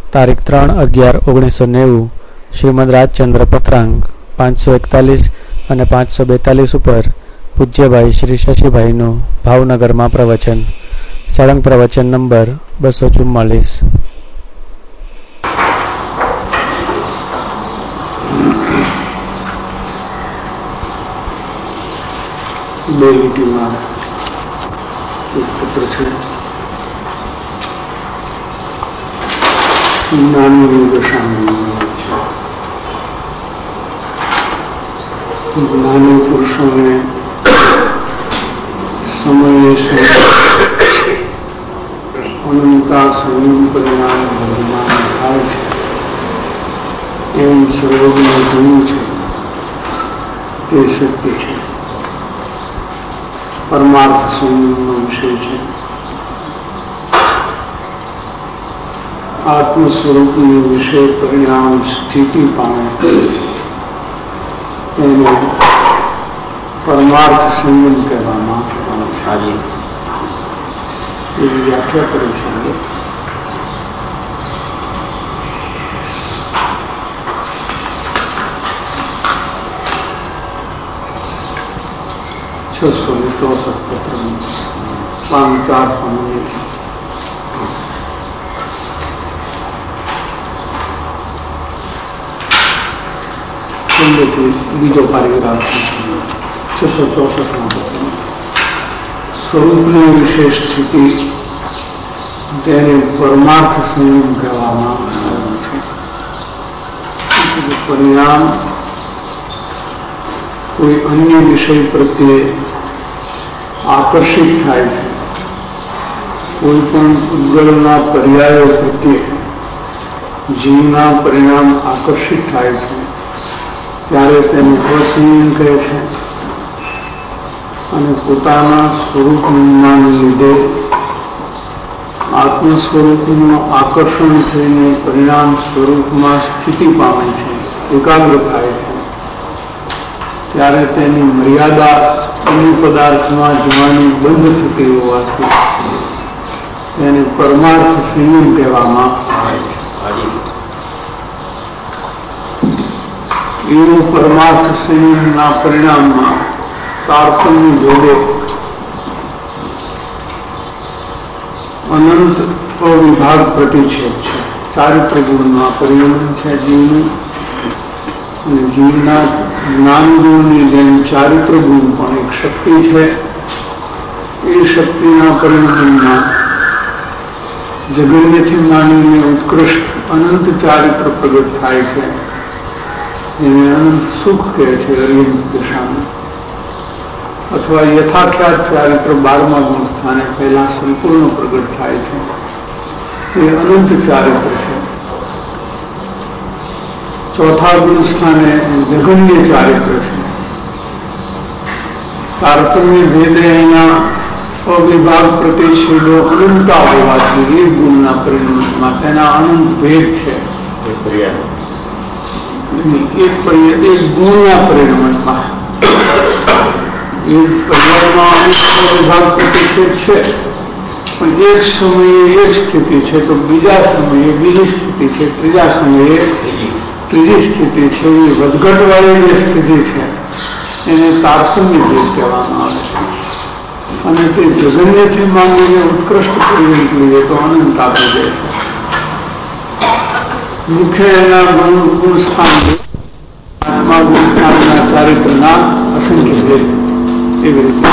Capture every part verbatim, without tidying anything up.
તારીખ ત્રણ અગિયાર ઓગણીસો નેવું શ્રીમદ રાજચંદ્ર પત્રાંગ પાંચસો એકતાલીસ અને પાંચસો બેતાલીસ ઉપર પૂજ્યભાઈ શ્રી શશીભાઈનું ભાવનગરમાં પ્રવચન. સળંગ પ્રવચન નંબર બસો ચુમ્માલીસ. બે લીટીમાં એક પત્ર છે. જ્ઞાનની દશામાં છે. જ્ઞાની પુરુષોને સમયે છે અનંતા સંયમ પરિણામ વર્તમાન થાય છે એમ સર્વજ્ઞ કહ્યું છે. તે સત્ય છે. પરમાર્થ સંયમનો વિષય છે. આત્મ સ્વરૂપની વિષય પરિણામ સ્થિતિ પામે એને પરમાર્થ સંયમ કહેવામાં આવે છે. એવી વ્યાખ્યા કરી છે. છસો ને ચોસઠ પત્ર પાંચ ચાર સમય બીજો કાર્યક્રમ છસો ચોસઠ માં પત્ર સ્વરૂપની વિશેષ સ્થિતિ તેને પરમાર્થ સંયમ કહેવામાં આવે છે. પરિણામ કોઈ અન્ય વિષય પ્રત્યે આકર્ષિત થાય છે. કોઈ પણ ઉદ્ગલના પર્યાયો પ્રત્યે જીવના પરિણામ આકર્ષિત થાય છે ત્યારે તેને અસંયમ કહે છે. અને પોતાના સ્વરૂપ નિર્માણને લીધે આત્મ સ્વરૂપનું આકર્ષણ થઈને પરિણામ સ્વરૂપમાં સ્થિતિ પામે છે, એકાગ્ર થાય છે ત્યારે તેની મર્યાદા અન્ય પદાર્થમાં જવાની બંધ થતી હોવાથી તેને પરમાર્થ સંયમ કહેવામાં આવે છે. એવું પરમાર્થ સંયમના પરિણામમાં તારતમ્ય જોડે અનંત અવિભાગ પ્રતિછેદ છે. ચારિત્ર ગુણમાં પરિણમ છે જીવનું, અને જીવના જ્ઞાન ગુણની જેમ ચારિત્ર ગુણ પણ એક શક્તિ છે. એ શક્તિના પરિણામમાં જગન્યથી માનવીને ઉત્કૃષ્ટ અનંત ચારિત્ર પ્રગટ થાય છે, જેને અનંત સુખ કહે છે અરિહંત દશામાં. અથવા યથાખ્યાત ચારિત્ર બારમા ગુણ સ્થાને પહેલા સંપૂર્ણ પ્રગટ થાય છે. એ અનંત ચારિત્ર છે. ચોથા ગુણ સ્થાને જગન્ય ચારિત્ર છે. તારતમ્ય ભેદે એના અવિભાગ પ્રતિછેદો અનંતા હોવાથી એક ગુણના પરિણામમાં તેના અનંત ભેદ છે. એક એક ગુણના પરિણામમાં એક પર્યાયમાં અવિભાગ પ્રતિષેધ છે, પણ એક સમયે એક સ્થિતિ છે તો બીજા સમયે બીજી સ્થિતિ છે, ત્રીજા સમયે ત્રીજી સ્થિતિ છે. એ વધઘટ વાળી જે સ્થિતિ છે એને તારતમ્ય ભેદ કહેવામાં આવે છે. અને તે જગન્યથી માનવીને ઉત્કૃષ્ટ કરી જોઈએ તો અનંત આપી દે છે. મુખ્ય એના ગુણ સ્થાન આત્મા ગુણ સ્થાનના ચારિત્રના અસંખ્ય ભેદ. એવી રીતે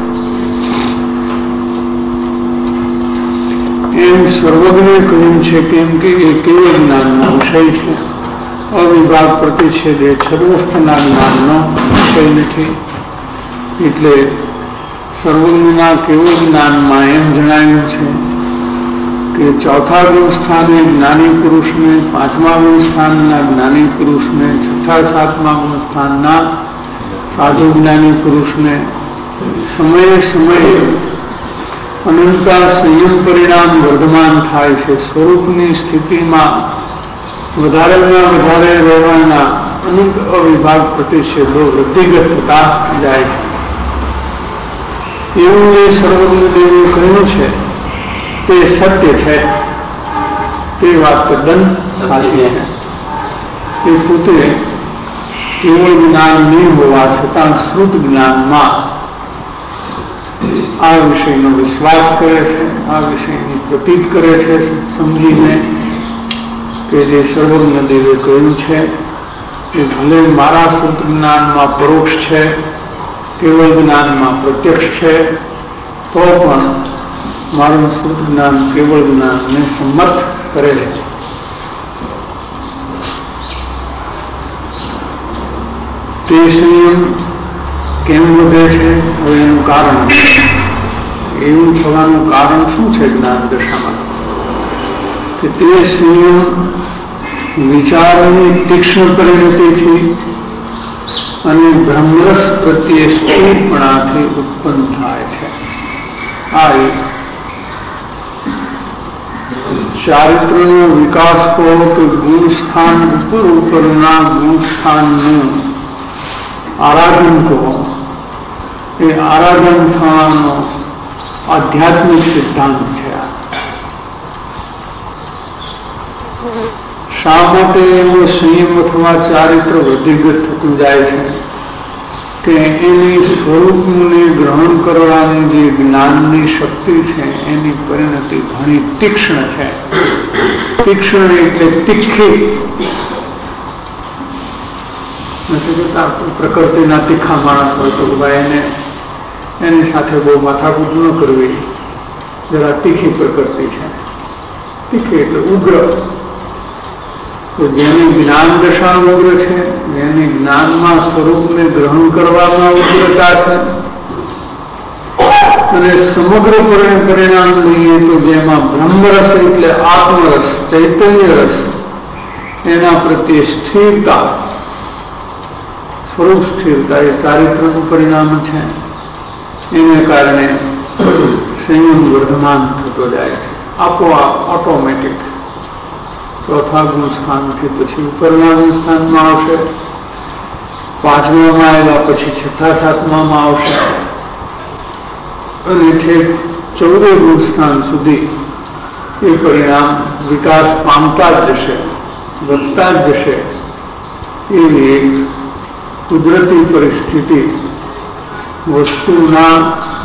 એમ સર્વજ્ઞે કહ્યું છે કેમ કે એ કેવળ જ્ઞાનનો વિષય છે. અવિભાગ પ્રતિષેધ એ છદ્વસ્થના જ્ઞાનનો વિષય નથી. એટલે સર્વજ્ઞના કેવળ જ્ઞાનમાં એમ જણાવ્યું છે કે ચોથા ગુણ સ્થાને જ્ઞાની પુરુષને, પાંચમા ગુણ સ્થાનના જ્ઞાની પુરુષને, છઠ્ઠા સાતમા ગુણ સ્થાનના સાધુ જ્ઞાની પુરુષને સમયે સમયે અનંતા સંયમ પરિણામ વર્ધમાન થાય છે. સ્વરૂપની સ્થિતિમાં વધારેમાં વધારે રહેવાના અનંત અવિભાગ પ્રતિષેધો વૃદ્ધિગત થતા જાય છે. એવું એ સર્વજ્ઞ દેવે કહ્યું છે તે સત્ય છે. તે વાત તદ્દન સાચી છે. એ પોતે કેવળ જ્ઞાન નહીં હોવા છતાં શ્રુત જ્ઞાનમાં આ વિષયનો વિશ્વાસ કરે છે, આ વિષયની પ્રતીત કરે છે, સમજીને કે જે સર્વજ્ઞ દેવે કહ્યું છે એ ભલે મારા શ્રુત જ્ઞાનમાં પરોક્ષ છે, કેવળ જ્ઞાનમાં પ્રત્યક્ષ છે, તો પણ મારું શ્રુત જ્ઞાન કેવળ જ્ઞાનને સંમત કરે છે. તે સંયમ કેમ વધે છે? હવે એનું કારણ એવું થવાનું કારણ શું છે? જ્ઞાન દશામાં કે તે સંયમ વિચારોની તીક્ષ્ણ પરિણતિથી અને બ્રહ્મરસ પ્રત્યે સ્થિરપણાથી ઉત્પન્ન થાય છે. આ એક ચારિત્રનો વિકાસ કહો કે ગુણ સ્થાન ઉપર ઉપરના ગુણ સ્થાનનું આરાધન કહો, એ આરાધન થવાનો આધ્યાત્મિક સિદ્ધાંત છે. શા માટે એવો સંયમ અથવા ચારિત્ર વૃદ્ધિગત થતું જાય છે? કે એની સ્વરૂપને ગ્રહણ કરવાની જે જ્ઞાનની શક્તિ છે એની પરિણતિ ઘણી તીક્ષ્ણ છે. તીક્ષ્ણ એટલે તીખી નથી જોતા. પ્રકૃતિના તીખા માણસ હોય તો ભાઈ એને એની સાથે બહુ માથાકૂટ ન કરવી, જરા તીખી પ્રકૃતિ છે. તીખી એટલે ઉગ્ર. તો જેની જ્ઞાન દશા ઉગ્ર છે, જેની જ્ઞાનમાં સ્વરૂપને ગ્રહણ કરવામાં ઉગ્રતા છે, અને સમગ્ર પરિણામ લઈએ તો જેમાં બ્રહ્મરસ એટલે આત્મરસ, ચૈતન્ય રસ, એના પ્રત્યે સ્થિરતા, સ્વરૂપ સ્થિરતા એ ચારિત્રનું પરિણામ છે. એને કારણે સંયમ વર્ધમાન થતો જાય છે આપોઆપ, ઓટોમેટિક. ચોથા ગુણ સ્થાનથી પછી ઉપરના ગુણ સ્થાનમાં આવશે, પાંચમામાં આવ્યા પછી છઠ્ઠા સાતમામાં આવશે, અને ઠેક ચૌદે ગુણ સ્થાન સુધી એ પરિણામ વિકાસ પામતા જ જશે, વધતા જ જશે. એવી એક કુદરતી પરિસ્થિતિ વસ્તુના,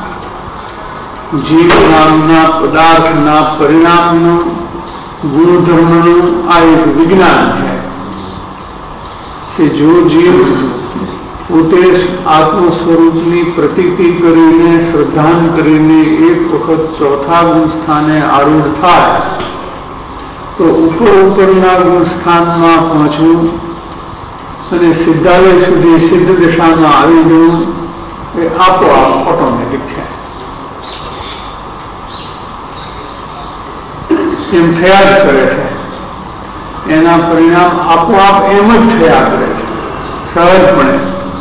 જીવ નામના પદાર્થના પરિણામનું, ગુણધર્મનું આ એક વિજ્ઞાન છે કે જો જીવ પોતે આત્મ સ્વરૂપની પ્રતીતિ કરીને, શ્રદ્ધાન કરીને એક વખત ચોથા ગુણ સ્થાને આરૂઢ થાય તો ઉપર ઉપરના ગુણ સ્થાનમાં પહોંચવું અને સિદ્ધાલય સુધી સિદ્ધ દિશામાં આવી જવું એ આપોઆપ ઓટોમેટિક છે. એમ થયા જ કરે છે. એના પરિણામ આપોઆપ એમ જ થયા કરે છે, સહજપણે.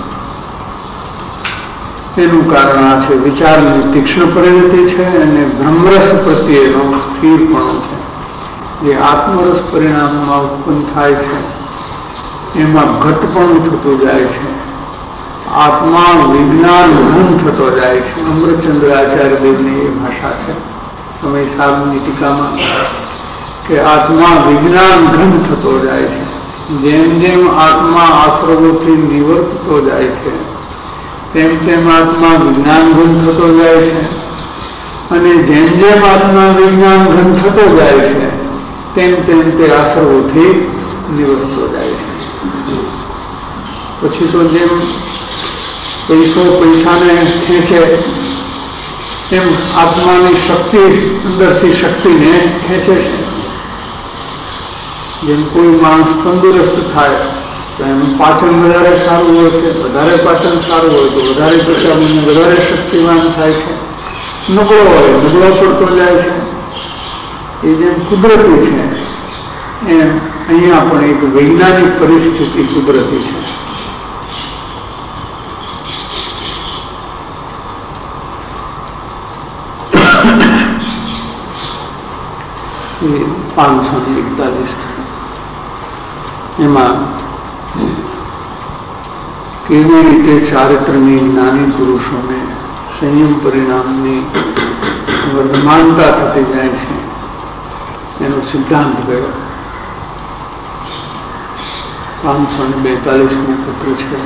એનું કારણ આ છે વિચારની તીક્ષ્ણ પરિણતિ છે અને બ્રહ્મરસ પ્રત્યેનો સ્થિરપણો છે. જે આત્મરસ પરિણામમાં ઉત્પન્ન થાય છે એમાં ઘટપણું થતું જાય છે. આત્મા વિજ્ઞાન ઘન થતો જાય છે. અમૃતચંદ્ર આચાર્ય દેવની એ ભાષા છે સમય સાહેબની ટીકામાં, કે આત્મા વિજ્ઞાન ઘન થતો જાય છે. જેમ જેમ આત્મા આશ્રવોથી નિવર્તતો જાય છે તેમ તેમ આત્મા વિજ્ઞાન ઘન થતો જાય છે, અને જેમ જેમ આત્મા વિજ્ઞાન ઘન થતો જાય છે તેમ તેમ તે આશ્રવોથી નિવર્તતો જાય છે. પછી તો જેમ પૈસો પૈસાને ખેંચે એમ આત્માની શક્તિ અંદરથી શક્તિને ખેંચે છે. જેમ કોઈ માણસ તંદુરસ્ત થાય તો એનું પાચન વધારે સારું હોય છે, વધારે પાચન સારું હોય તો વધારે પ્રચારને વધારે શક્તિવાન થાય છે. નબળો હોય નબળો પડતો જાય છે. એ જેમ કુદરતી છે એમ અહીંયા પણ એક વૈજ્ઞાનિક પરિસ્થિતિ કુદરતી છે. પાંચસો ને એકતાલીસ એમાં કેવી રીતે ચારિત્રની જ્ઞાની પુરુષોને સંયમ પરિણામની વર્ધમાનતા થતી જાય છે એનો સિદ્ધાંત ગયો. પાંચસો ને બેતાલીસમું પત્ર છે.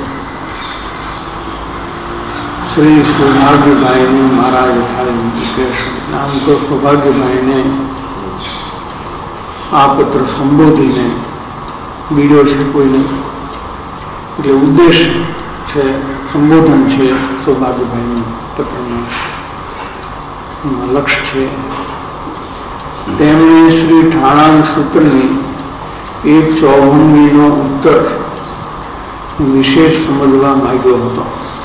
શ્રી સૌભાગ્યભાઈને મહારાજ થાય નામ તો સૌભાગ્યભાઈને આ પત્ર સંબોધીને બીડ્યો છે કોઈને, એટલે ઉદ્દેશ છે, સંબોધન છે સૌભાગ્યભાઈનું પત્રનું લક્ષ્ય છે. તેમણે શ્રી ઠાણાંગ સૂત્રની એક ચોવનમીનો ઉત્તર વિશેષ સમજવા માંગ્યો હતો.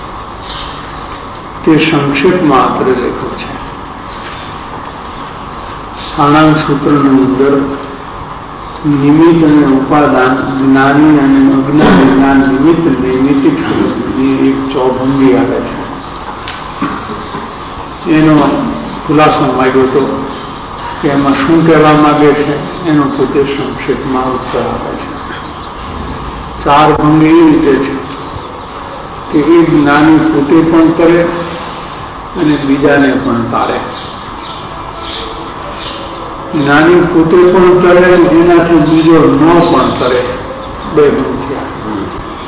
તે સંક્ષેપમાં અત્રે લેખો છે. ઠાણાંગ સૂત્રની અંદર નિમિત્ત અને ઉપાદાન, જ્ઞાની અને અજ્ઞાની જ્ઞાન નિમિત્ત નૈમિતિક ની એક ચોભંગી આવે છે. એનો ખુલાસો માંગ્યો હતો કે એમાં શું કહેવા માંગે છે, એનો પોતે સંક્ષેપમાં ઉત્તર આપે છે. ચાર ભંગ એ રીતે છે કે એ જ્ઞાની પોતે પણ તરે અને બીજાને પણ તારે. જ્ઞાની પોતે પણ તરે, એનાથી બીજો ન પણ તરે. બે ભંગ થયા.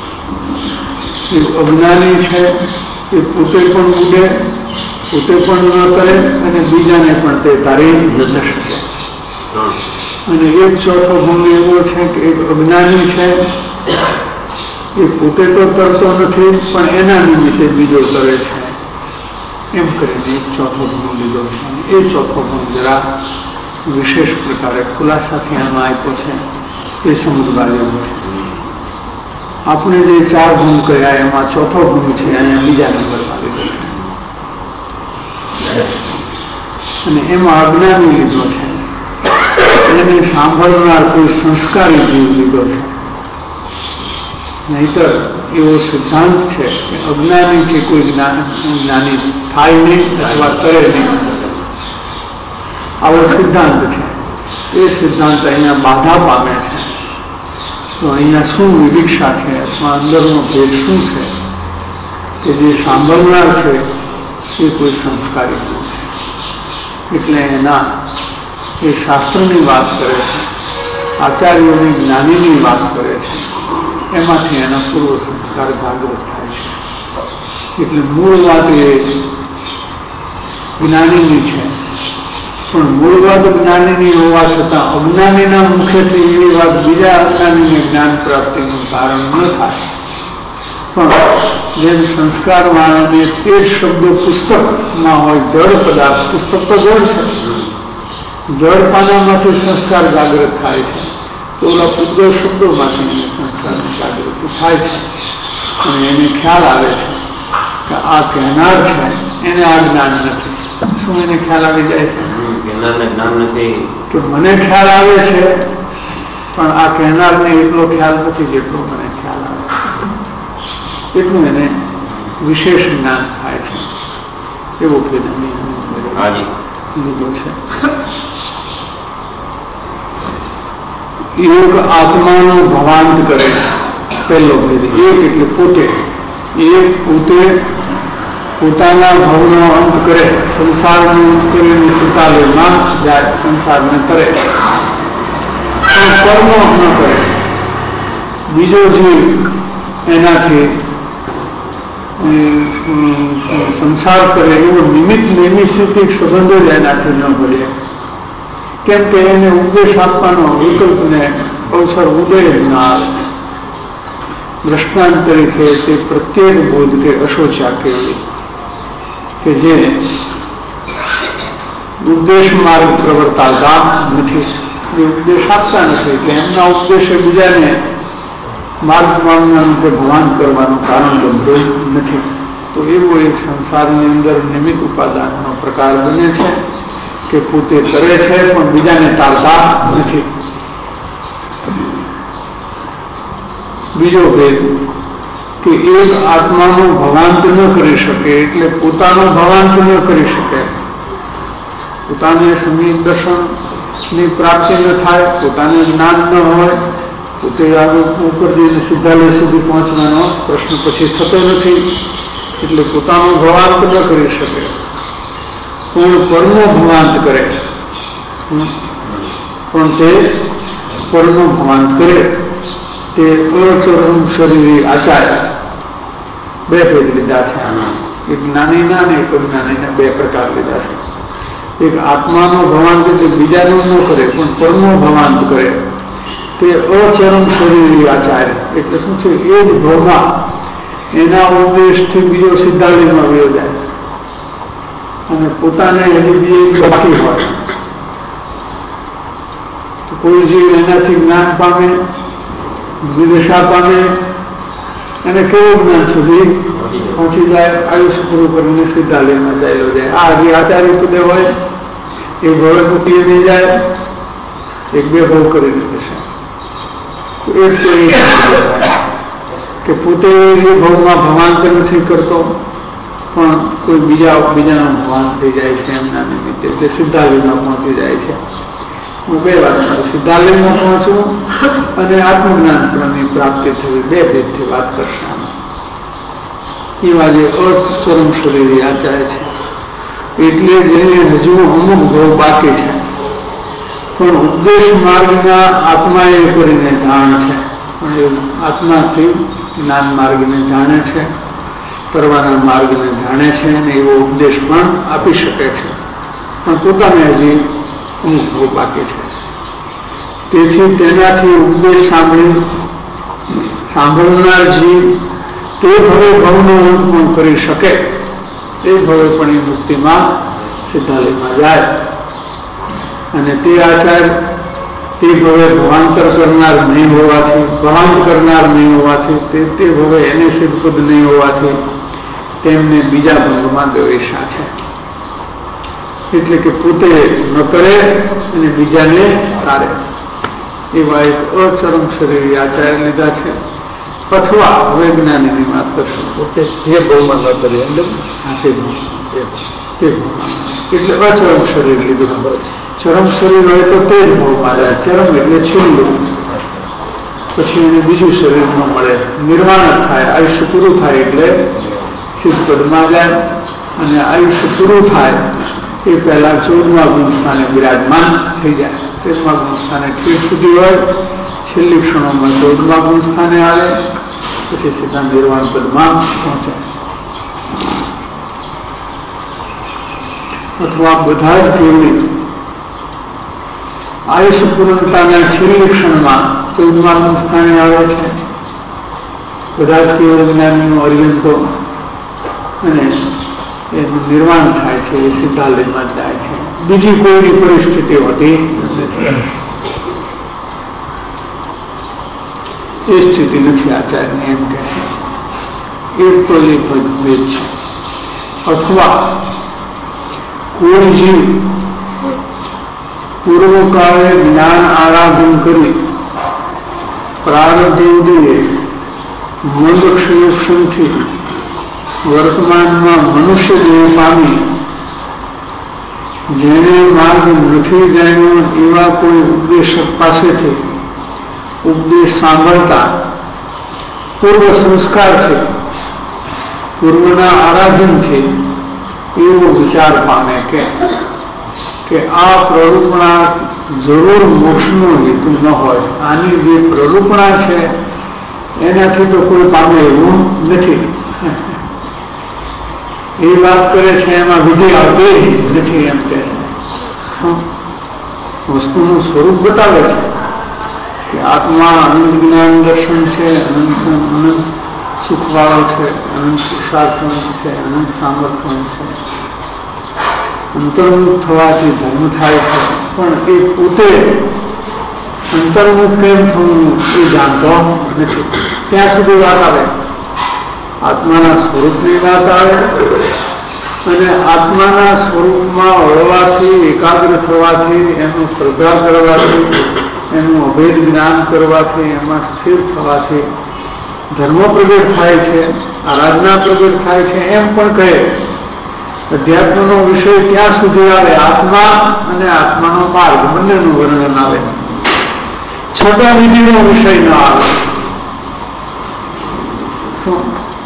એ અજ્ઞાની છે એ પોતે પણ ઉડે, પોતે પણ ન તરે અને બીજાને પણ તે તારી ન શકે. અને એક ચોથો ભંગ એવો છે કે એક અજ્ઞાની છે એ પોતે તો તરતો નથી પણ એના નિમિત્તે બીજો તરે છે. એમ કરીને એક ચોથો ભંગ લીધો છે. એ ચોથો ભંગ જરા વિશેષ પ્રકારે ખુલાસાથી આમાં આપ્યો છે, એ સમજવા જેવું છે. આપણે જે ચાર ભંગ કર્યા એમાં ચોથો ભંગ છે અહીંયા બીજા નંબરમાં લીધો છે અને એમાં અજ્ઞાની લીધો છે. એને સાંભળનાર કોઈ સંસ્કારી જીવ લીધો છે. નહીતર એવો સિદ્ધાંત છે કે અજ્ઞાનીથી કોઈ જ્ઞાન જ્ઞાની થાય નહીં અથવા કરે નહીં, આવો સિદ્ધાંત છે. એ સિદ્ધાંત અહીંયા બાધા પામે છે. તો અહીંયા શું વિવિક્ષા છે અથવા અંદરનો ભેદ શું છે કે જે સાંભળનાર છે એ કોઈ સંસ્કારી છે, એટલે એના એ શાસ્ત્રની વાત કરે છે, આચાર્યોની જ્ઞાનીની વાત કરે છે, એમાંથી એના પૂર્વ સંસ્કાર જાગૃત થાય છે. એટલે મૂળ વાત એ જ્ઞાનીની છે, પણ મૂળ વાત જ્ઞાનીની હોવા છતાં અજ્ઞાનીના મુખેથી એવી વાત બીજા અજ્ઞાનીને જ્ઞાન પ્રાપ્તિનું કારણ ન થાય. પણ જેમ સંસ્કાર વાળાને તે જ શબ્દો પુસ્તકમાં હોય, જળ પદાર્થ, પુસ્તક તો જળ છે, જળ પાનામાંથી સંસ્કાર જાગૃત થાય છે, તો ઓલા પૂતગળ શબ્દોમાંથી સંસ્કાર જાગૃતિ થાય છે અને એને ખ્યાલ આવે છે કે આ કહેનાર છે એને આ જ્ઞાન નથી. શું એને ખ્યાલ આવી જાય છે કે મને ખ્યાલ આવે છે પણ આ કહેનારને એટલો ખ્યાલ નથી જેટલો મને ખ્યાલ આવે છે. એટલું એને વિશેષ જ્ઞાન થાય છે. એવો ભેદ લીધો છે. એક આત્માનો ભવાંત કરે, પહેલો ભેદ. એક એટલે પોતે, એક પોતે પોતાના ભવનો અંત કરે, સંસારનો અંત કરીને સુતાલેમાં જાય, સંસારને તરે, પણ કર્મો ન કરે. બીજો જીવ એનાથી સંસાર કરે એવો નિમિત્ત નૈમિષિક સંબંધો જ એનાથી ન ભરે. કેમ કે એને ઉપદેશ આપવાનો વિકલ્પને અવસર ઉદય ન આવે. દ્રષ્ટાંત તરીકે તે પ્રત્યેક બોધ કે અશોચા કેવી કે જે ઉપદેશ માર્ગ પ્રવર્તાતા નથી, એ ઉપદેશ આપતા નથી, એટલે એમના ઉપદેશે બીજાને માર્ગ માનવાનું કે ભવાન કરવાનું કારણ બનતું નથી. તો એવો એક સંસારની અંદર નિમિત્ત ઉપાદાનનો પ્રકાર બને છે કે પોતે તરે છે પણ બીજાને તારતા નથી. બીજો ભેદ કે એક આત્માનું ભવાંત ન કરી શકે, એટલે પોતાનું ભવાંત ન કરી શકે, પોતાને સમીપ દર્શનની પ્રાપ્તિ ન થાય, પોતાને જ્ઞાન ન હોય, પોતે આગળ ઉપર જઈને સિદ્ધાલય સુધી પહોંચવાનો પ્રશ્ન પછી થતો નથી, એટલે પોતાનું ભવાંત ન કરી શકે. પણ કર્મો ભવાંત કરે, પણ તે પરનો ભાવાંત કરે તે અચરમ શરીરી આચાર્ય બે ભેદ લીધા છે આના. એક જ્ઞાનીના અને એક અજ્ઞાનીના બે પ્રકાર લીધા છે. એક આત્માનો ભવાંત એટલે બીજાનું ન કરે પણ પરનો ભવાંત કરે તે અચરમ શરીરી આચાર્ય. એટલે શું છે? એ જ ભવમાં એના ઉપદેશથી બીજો સિદ્ધાંતમાં વયો જાય અને પોતાને હજી બીજી બાકી હોય તો કોઈ જીવ એનાથી જ્ઞાન પામે, વિદશા પામે અને કેવું જ્ઞાન સુધી પહોંચી જાય, આયુષ્ય પૂરું કરીને સિદ્ધાલયમાં ચાલ્યો જાય. આ હજી આચાર્ય પદે હોય એ ભવે મૂકીએ નહીં જાય, એક બે ભવ કરીને જશે. એક તો એ કે પોતે એ ભવમાં ભવાંતર નથી કરતો પણ કોઈ બીજા બીજાનો ભવાન થઈ જાય છે એમના નિમિત્તે તે સિદ્ધાલયમાં પહોંચી જાય છે. હું બે વાત કરું, સિદ્ધાલયમાં પહોંચવું અને આત્મજ્ઞાનની પ્રાપ્તિ થવી બે ભેદથી વાત કરશે. એવા જે અચરમ શરીરી આચાર્ય છે એટલે જેને હજુ અમુક ભવ બાકી છે પણ ઉપદેશ માર્ગના આત્માએ કરીને જાણ છે, પણ એ આત્માથી જ્ઞાન માર્ગને જાણે છે, કરવાના માર્ગને જાણે છે અને એવો ઉપદેશ પણ આપી શકે છે પણ પોતાને હજી અમુક ભવ બાકી છે. તેથી તેનાથી ઉપદેશ સાંભળી સાંભળનાર જીવ તે ભવે ભવનો અંત પણ કરી શકે, તે ભવે પણ એ મુક્તિમાં સિદ્ધાલયમાં જાય અને તે આચાર્ય તે ભવે ભવાંતર કરનાર નહીં હોવાથી ભવાંત કરનાર નહીં હોવાથી તે તે ભવે એને સિદ્ધપદ નહીં હોવાથી તેમને બીજા ભંગમાં દવેશા છે. એટલે કે પોતે ન કરે અને બીજાને તારે એવા એક અચરમ શરીરી આચાર્ય લીધા છે. અથવા હવે જ્ઞાનીની વાત કરશું પોતે જે ભવમાં ન કરે એટલે અચરમ શરીર લીધું. ચરમ શરીર હોય તો તે જ ભવમાં જાય. ચરમ એટલે છેલ્લું, પછી એને બીજું શરીર ન મળે, નિર્વાણ થાય, આયુષ્ય પૂરું થાય એટલે સિદ્ધપદમાં જાય અને આયુષ્ય પૂરું થાય એ પહેલા ચૌદમા ગુણ સ્થાને બિરાજમાન થઈ જાય. તેરમા ગુણ સ્થાને ઠીક સુધી હોય, છેલ્લી ક્ષણોમાં ચૌદમા ગુણ સ્થાને આવે, પછી સીધા નિર્વાણ પદમાં પહોંચે. અથવા બધા જ કેવલી આયુષ્ય પૂર્ણતાના છેલ્લી ક્ષણમાં ચૌદમા ગુણ સ્થાને આવે છે. બધા જ કેવળ જ્ઞાનીનું અર્યંતો અને એનું નિર્માણ થાય છે, એ સિદ્ધાલયમાં જાય છે. બીજી કોઈની પરિસ્થિતિ હોતી નથી. એ સ્થિતિ નથી આચાર્ય એમ કહે છે. એક તો એ ભેદ છે. અથવા કોઈ જીવ પૂર્વકાળે જ્ઞાન આરાધન કરી પ્રારબ્ધ ઉદયે મંદક્ષયક્ષણથી વર્તમાનમાં મનુષ્ય દેહ પામી જેને માર્ગ નથી જાણ્યો એવા કોઈ ઉપદેશક પાસેથી ઉપદેશ સાંભળતા પૂર્વ સંસ્કારથી પૂર્વના આરાધનથી એવો વિચાર પામે કે કે આ પ્રરૂપણા જરૂર મોક્ષનો હેતુ ન હોય, આની જે પ્રરૂપણા છે એનાથી તો કોઈ પામે એવું નથી. એ વાત કરે છે એમાં વિધિ આવતી નથી એમ કે છે. વસ્તુનું સ્વરૂપ બતાવે છે કે આત્મા અનંત જ્ઞાન દર્શન છે, અનંત અનંત સુખવાળો છે, અનંત પુરુષાર્થવાન છે, અનંત સામર્થ્યવાન છે. અંતર્મુખ થવાથી ધર્મ થાય છે પણ એ પોતે અંતર્મુખ કેમ થવું એ જાણતો નથી. ત્યાં સુધી વાત આવે, આત્માના સ્વરૂપની વાત આવે અને આત્માના સ્વરૂપમાં વળવાથી, એકાગ્ર થવાથી, એનું શ્રદ્ધા કરવાથી, એનું અભેદ જ્ઞાન કરવાથી, એમાં સ્થિર થવાથી ધર્મ પ્રગટ થાય છે, આરાધના પ્રગટ થાય છે એમ પણ કહે. અધ્યાત્મનો વિષય ત્યાં સુધી આવે, આત્મા અને આત્માનો માર્ગ બંનેનું વર્ણન આવે, છતાં વિધિનો વિષય ન આવે. શું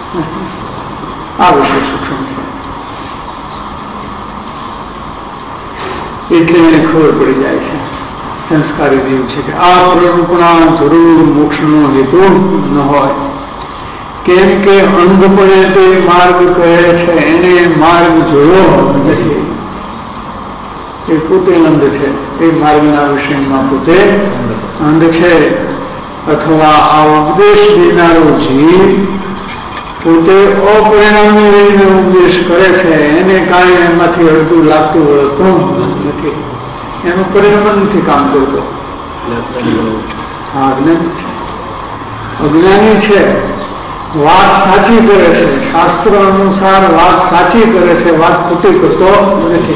આ વિષય સૂક્ષ્મ છે એટલે એને ખબર પડી જાય છે. સંસ્કારી જીવ છે કે આ પ્રરૂપણા જરૂર મોક્ષનો હેતુ ન હોય. કેમ કે અંધપણે તે માર્ગ કહે છે, એને માર્ગ જોયો નથી. એ પોતે અંધ છે, એ માર્ગના વિષયમાં પોતે અંધ છે. અથવા આ ઉપદેશ દેનારો જીવ પોતે અપરિણામી રહીને ઉપદેશ કરે છે, એને કાંઈ એમાંથી અડધું લાગતું વળતું નથી, એનું પરિણામ નથી કામ કરતો. હા, અજ્ઞાની છે, અજ્ઞાની છે, વાત સાચી કરે છે, શાસ્ત્ર અનુસાર વાત સાચી કરે છે, વાત ખોટી કરતો નથી.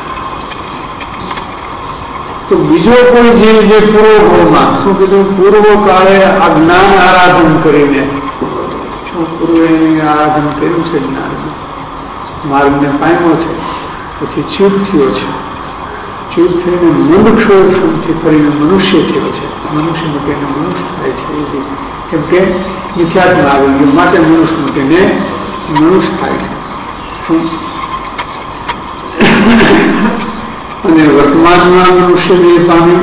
તો બીજો કોઈ જીવ જે પૂર્વમાં શું કીધું, પૂર્વ કાળે આ જ્ઞાન આરાધન કરીને, પૂર્વે આરાધન કર્યું છે, જ્ઞાન માર્ગને પામ્યો છે, પછી ચ્યુત થયો છે, ચ્યુત થઈને મંદક્ષોથી ફરીને મનુષ્ય થયો છે. મનુષ્ય મૂકીને મનુષ્ય થાય છે, કેમ કે મિથ્યાત્મા આવી ગયું માટે મનુષ્ય મૂકીને મનુષ્ય થાય છે. શું અને વર્તમાનમાં મનુષ્ય જે પામે,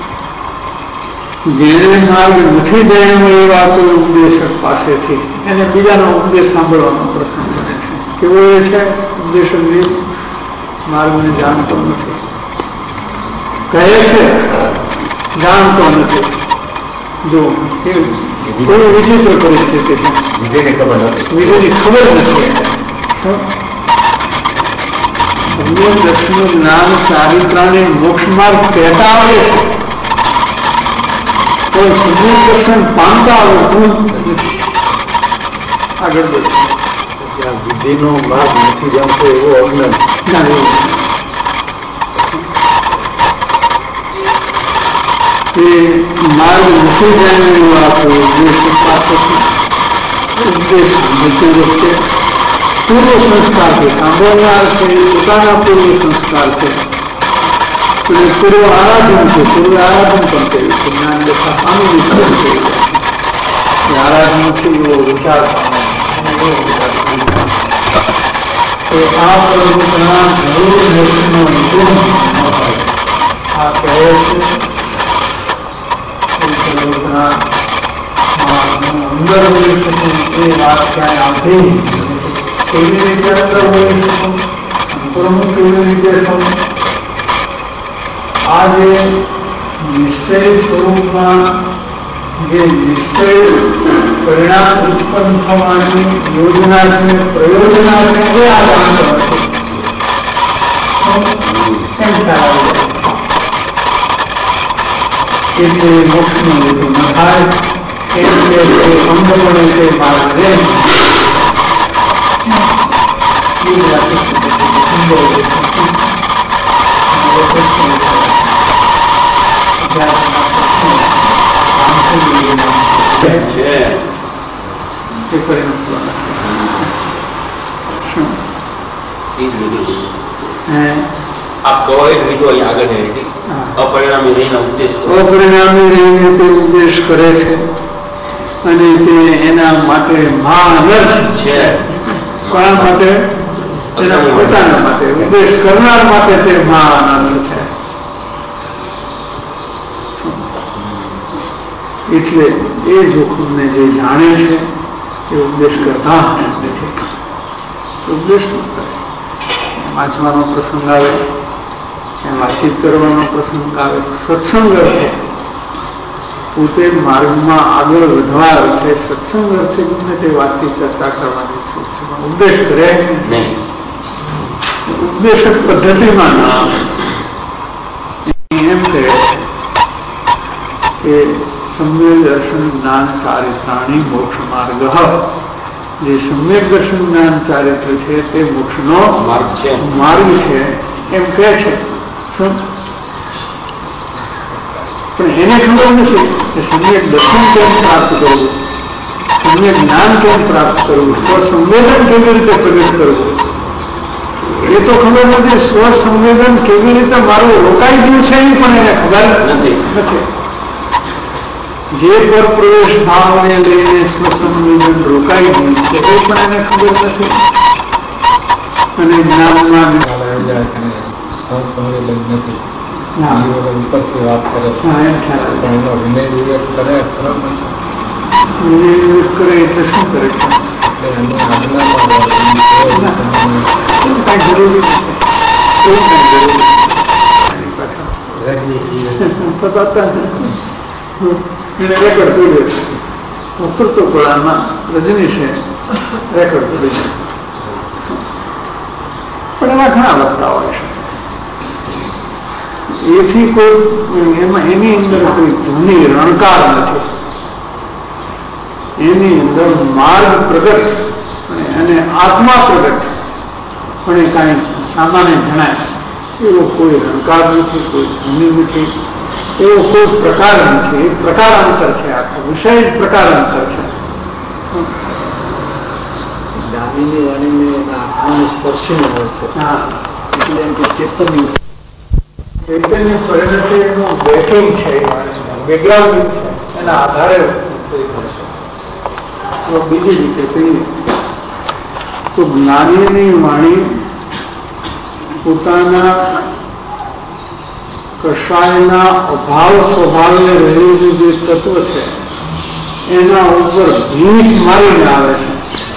જેને માર્ગ નથી જાણ્યો એવા કોઈ ઉપદેશક પાસેથી એને બીજાનો ઉપદેશ સાંભળવાનો પ્રસંગ બને છે. કેવો એ છે ઉપદેશક જે માર્ગને જાણતો નથી, કહે છે જાણતો નથી. જો કોઈ વિચિત્ર પરિસ્થિતિ છે, વિજયની ખબર નથી. સમ્યક દર્શન જ્ઞાન ચારિત્રાને મોક્ષ માર્ગ કહેતા આવે છે, તો સમ્યક દર્શન પામતા આવડતું નથી. આગળ વધશે જ્યાં બુદ્ધિનો માર્ગ નથી જાણતો એવો અજ્ઞાન. એ માર્ગ નથી જાણ્યો આપો ઉપદેશ પાસેથી ઉપદેશ સાંભળતી વખતે પૂર્વ સંસ્કાર છે, સાંભળનાર છે, પોતાના પૂર્વ સંસ્કાર છે, અને પૂર્વ આરાધન છે, પૂર્વ આરાધન પણ કર્યું છે. જ્ઞાન દેખા પામી વિચાર કર્યું છે, આરાધનથી એવો વિચાર પામે તો આ પ્રભુના જરૂર મોક્ષનો નિપુણ આ કહે છે. અંદર હોઈ શકું એ વાત ક્યાંય આવતી કેવી રીતે અંદર હોઈ શકું, અંતરનું કેવી રીતે થવું. આ જે નિશ્ચય સ્વરૂપમાં જે નિશ્ચય પરિણામ ઉત્પન્ન થવાની યોજના છે, પ્રયોજના છે, એ આ જાણતો નથી. કેમ ખ્યાલ એટલે મોક્ષનું હેતુ ન થાય, એટલે અંધપણે તે માર્ગ રહે. આપ કહો એ બીજો આગળ અપરિણામી રહીને ઉપદેશ અપરિણામી રહીને તે ઉપદેશ કરે છે, અને તે એના માટે મહાનર્થ છે. કોના માટે? એના પોતાના માટે, ઉપદેશ કરનાર માટે તે મહાનર્થ છે. એટલે એ જોખમને જે જાણે છે એ ઉપદેશ કરતા નથી. ઉપદેશ ન કરે. વાંચવાનો પ્રસંગ આવે, વાતચીત કરવાનો પ્રસંગ આવે, સત્સંગ અર્થે પોતે માર્ગમાં આગળ વધવા અર્થે સત્સંગ અર્થે ગમે તે વાતચીત ચર્ચા કરવાની છે, ઉપદેશ કરે નહીં. ઉપદેશક પદ્ધતિમાં એમ કહે કે સમ્યક દર્શન જ્ઞાન ચારિત્રાણી મોક્ષ માર્ગ. જે સમ્યક દર્શન જ્ઞાન ચારિત્ર છે તે મોક્ષનો માર્ગ છે, માર્ગ છે એમ કહે છે. પણ એને ખબર નથી કે સમ્યક દર્શન કેમ પ્રાપ્ત કરવું, સમ્યક જ્ઞાન કેમ પ્રાપ્ત કરવું, સ્વસંવેદન કેવી રીતે પ્રગટ કરવું, એ તો ખબર નથી. સ્વસંવેદન કેવી રીતે મારું રોકાઈ ગયું છે એ પણ એને ખબર નથી. જે પર પ્રવેશ ભાવને લઈને સ્વસંવેદન રોકાઈ ગયું છે એ પણ એને ખબર નથી. અને જ્ઞાનમાં ઉપરથી વાત કરે હા એમ ખ્યાલ પણ એનો વિનય વિવેક કરે ખરો વિનય વિવેક કરે એટલે શું કરે છે એની આજ્ઞામાં કાંઈ જરૂરી નથી એવું કાંઈ જરૂરી નથી પાછા એને રેકોર્ડ કર્યો છે ઉતરતો કળામાં રજનીશે રેકોર્ડ કર્યો પણ એમાં ઘણા વક્તા હોય છે એથી કોઈ એમાં એની અંદર કોઈ ધ્વનિ રણકાર નથી એની અંદર માર્ગ પ્રગટ અને આત્મા પ્રગટ પણ એ કાંઈ સામાન્ય જણાય એવો કોઈ રણકાર નથી કોઈ ધ્વનિ નથી એવો કોઈ પ્રકાર નથી એ પ્રકારાંતર છે આખો વિષય જ પ્રકારાંતર છે દાદીની વાણીને આત્માને સ્પર્શીને હોય છે હા એટલે એમ કે ચેતનની ચૈતન્ય પરિણતિ એનું બેકિંગ છે એ વાણીનું બેકગ્રાઉન્ડ છે એના આધારે થઈ છે તો બીજી રીતે કહીએ તો જ્ઞાનીની વાણી પોતાના કષાયના અભાવ સ્વભાવને રહેલું જે તત્વ છે એના ઉપર ભીસ મારીને આવે છે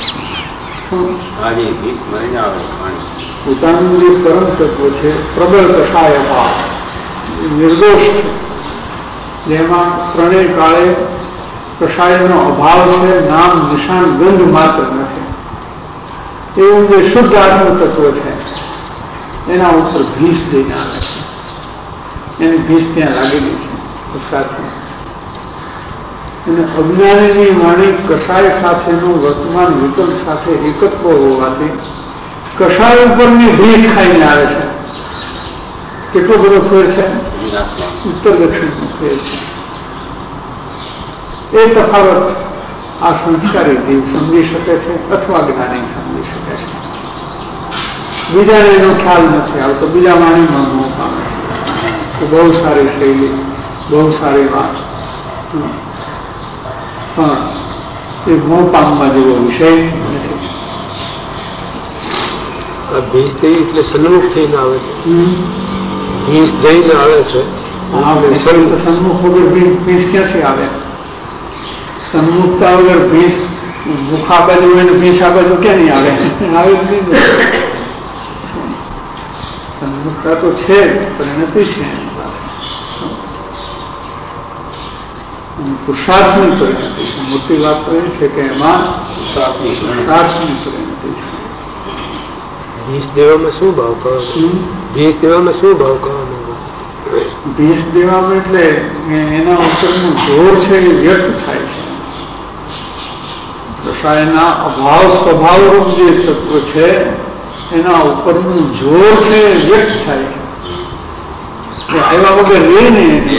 પોતાનું જે પરમ તત્વ છે પ્રબળ કષાય અભાવ નિર્દોષ છે જેમાં ત્રણેય કાળે કષાયનો અભાવ છે નામ નિશાન ગંધ માત્ર નથી એવું જે શુદ્ધ આત્મ તત્વ છે એના ઉપર ભીસ દઈને આવે છે એની ભીસ ત્યાં લાગેલી છે સાથે અને અજ્ઞાનીની વાણી કષાય સાથેનું વર્તમાન વિકલ્પ સાથે એકત્વ હોવાથી કષાય ઉપરની ભીસ ખાઈને આવે છે કેટલો બધો ફેર છે ઉત્તર દક્ષિણનો ફેર છે એ તફાવત આ સંસ્કારી જીવ સમજી શકે છે અથવા જ્ઞાની સમજી શકે છે બીજાને એનો ખ્યાલ નથી આવતો બીજા વાણીમાં મોહ પામે છે બહુ સારી શૈલી બહુ સારી વાત પણ એ મોહ પામવા જેવો વિષય નથી ભીસ દઈ એટલે સન્મુખ થઈને આવે છે ભીસ દઈને આવે છે તો સન્મુખ વગર ભીસ ક્યાંથી આવે સન્મુખતા વગર ભીસ મુખ આ બાજુ હોય ને ભીસ આ બાજુ ક્યાં નહીં આવે આવે જ નહીં સન્મુખતા તો છે પરિણતિ છે એની પાસે પુરુષાર્થની પરિણતિ છે મોટી વાત તો એ છે કે એમાં પુરુષાર્થની પરિણતિ છે ભીસ દેવામાં શું ભાવ કહો ભીસ દેવામાં શું ભાવ કહો ભીસ દેવામાં એટલે એના ઉપરનું જોર છે એ વ્યક્ત થાય છે કષાયના અભાવ સ્વભાવરૂપ જે તત્વ છે એના ઉપરનું જોર છે એ વ્યક્ત થાય છે આવ્યા વગર રે ને એની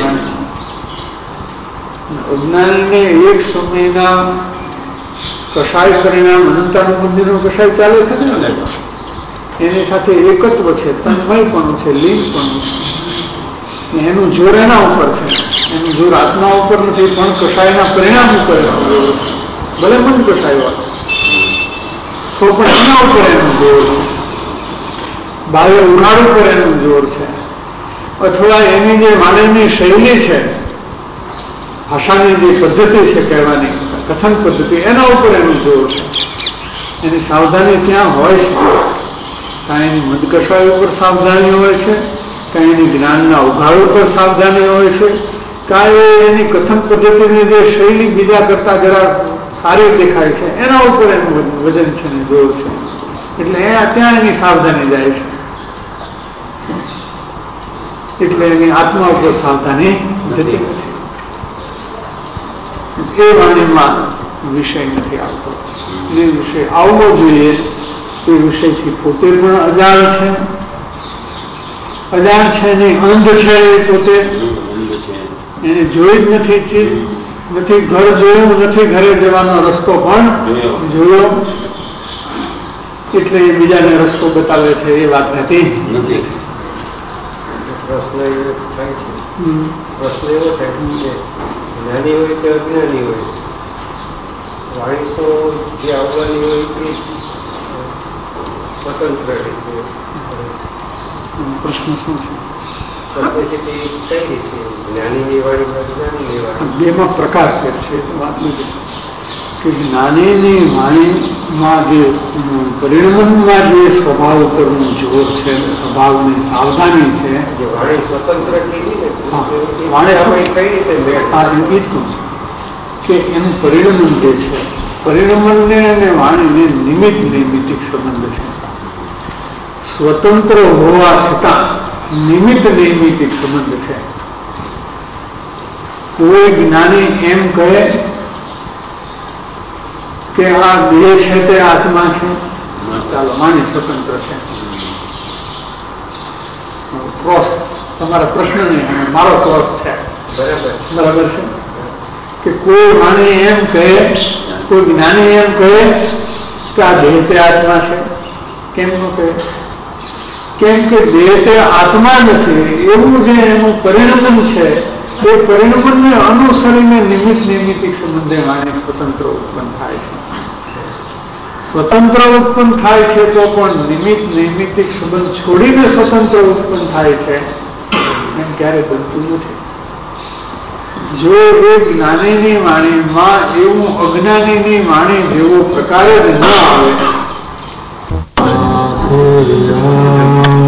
અજ્ઞાનીને એક સમયના કષાય પરિણામ અનંતાનુબંધીનો કષાય ચાલે છે ને એની સાથે એકત્વ છે તન્મયપણું છે લીનપણું છે એનું જોર એના ઉપર છે એનું જોર આત્મા ઉપર નથી પણ કષાયના પરિણામ ઉપર ભલે મન કષાય તો પણ એના ઉપર એનું જોર છે બાહ્ય ઉઘાડ ઉપર એનું જોર છે અથવા એની જે વાણીની શૈલી છે ભાષાની જે પદ્ધતિ છે કહેવાની કથન પદ્ધતિ એના ઉપર એનું જોર છે એની સાવધાની ત્યાં હોય છે કાંઈ એની મદકષાય ઉપર સાવધાની હોય છે કાંઈ એની જ્ઞાનના ઉઘાડ ઉપર સાવધાની હોય છે કાંઈ એની કથન પદ્ધતિની જે શૈલી બીજા કરતા જરા સારી દેખાય છે એના ઉપર એનું વજન છે ને જોર છે એટલે એ ત્યાં એની સાવધાની જાય છે એટલે એની આત્મા ઉપર સાવધાની જતી નથી એ વાણીમાં વિષય નથી આવતો જે વિષય આવવો જોઈએ એ વિષયથી પોતે પણ અજાણ છે અજાણ છે નહીં અંધ છે એ પોતે એને જોઈ જ નથી ચીજ નથી ઘર જોયું નથી ઘરે જવાનો રસ્તો પણ જોયો એટલે એ બીજાને રસ્તો બતાવે છે એ વાત નથી પ્રશ્ન એવો થાય છે પ્રશ્ન એવો થાય છે જ્ઞાની હોય કે અજ્ઞાની હોય વાણી તો જે આવવાની હોય એ સ્વતંત્ર રીતે પ્રશ્ન શું છે પબ્લિસિટી કઈ રીતે જ્ઞાનીની વાણી જ્ઞાનીની વાણી બેમાં પ્રકાર ફેર છે વાત નથી કે જ્ઞાનીની વાણીમાં જે પરિણમનમાં જે સ્વભાવ ઉપરનું જોર છે, સ્વભાવની સાવધાની છે, જે વાણી સ્વતંત્ર કીધી ને વાણી કઈ રીતે હા એ જ કહું છું કે એનું પરિણમન જે છે, પરિણમનને અને વાણીને નિમિત્ત નૈમિતિક સંબંધ છે. સ્વતંત્ર હોવા છતાં નિમિત્ત નૈમિતિક સંબંધ છે. કોઈ જ્ઞાની એમ કહે કે આ દેહ છે તે આત્મા છે, ચાલો વાણી સ્વતંત્ર છે. ક્રોસ તમારા પ્રશ્ન નહીં, મારો ક્રોસ છે, બરાબર બરાબર છે કે કોઈ વાણી એમ કહે, કોઈ જ્ઞાની એમ કહે કે આ દેહ તે આત્મા છે. કેમ ન કહે? કેમ કે દેહ તે આત્મા નથી. એવું જે એનું પરિણમન છે એ પરિણમનને અનુસરીને નિમિત્ત નૈમિતિક સંબંધે વાણી સ્વતંત્ર ઉત્પન્ન થાય છે. સ્વતંત્ર ઉત્પન્ન થાય છે તો પણ નિમિત્ત નૈમિતિક સંબંધ છોડીને સ્વતંત્ર ઉત્પન્ન થાય છે એમ ક્યારે બનતું નથી. જો એ જ્ઞાનીની વાણીમાં એવું અજ્ઞાનીની વાણી જેવો પ્રકાર જ ન આવે